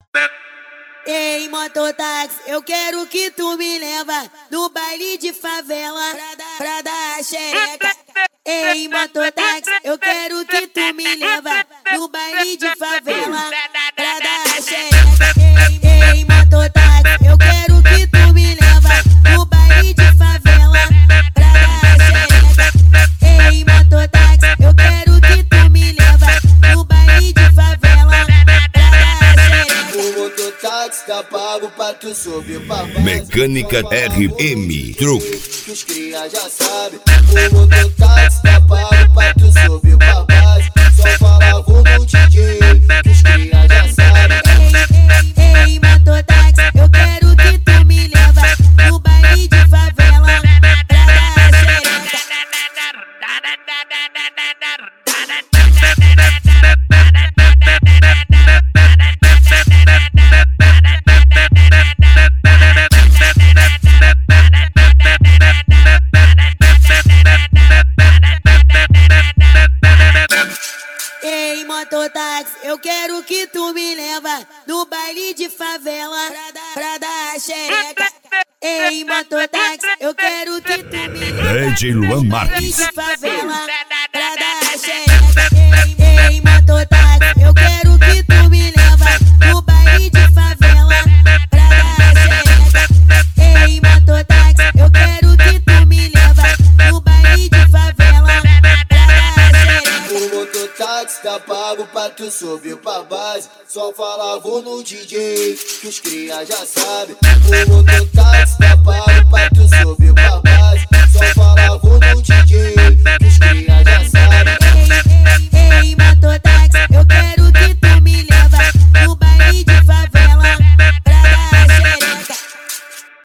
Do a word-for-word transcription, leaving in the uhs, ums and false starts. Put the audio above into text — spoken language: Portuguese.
Ei, mototáxi, eu quero que tu me leva no baile de favela pra dar, pra dar a xereca. Ei, mototáxi, eu quero que tu me leva no baile de favela pra dar a xereca. Ei, ei, mototáxi, eu quero que tu me leva no baile de favela pra dar a xereca. Ei, mototáxi, eu quero que tu me leva no baile de favela pra dar a xereca. O mototáxi tá pago pra tu subir pra base. Mecânica R M Truque. Que os cria já sabe. O mototáxi tá pago pra tu subir pra base. Só fala vou no D J. Que os cria já sabe. Ei, ei, ei, mototáxi, eu quero que tu me leva no baile de favela pra dar a xereca. Ei, mototáxi, eu quero que tu me leva no baile de favela pra dar, pra dar a xereca. Ei, mototáxi, eu quero que tu me leva D J Luan no baile Marques. de favela pra dar a xereca. Ei, ei, mototáxi, eu quero que tu me leva no baile de favela pra dar a xereca. Ei, mototáxi, eu quero que tu me leva no baile de favela pra dar a xereca. O mototáxi tá pago pra tu subir pra base. Só fala vou no D J. Que os cria já sabe. O mototáxi tá pago pra tu subir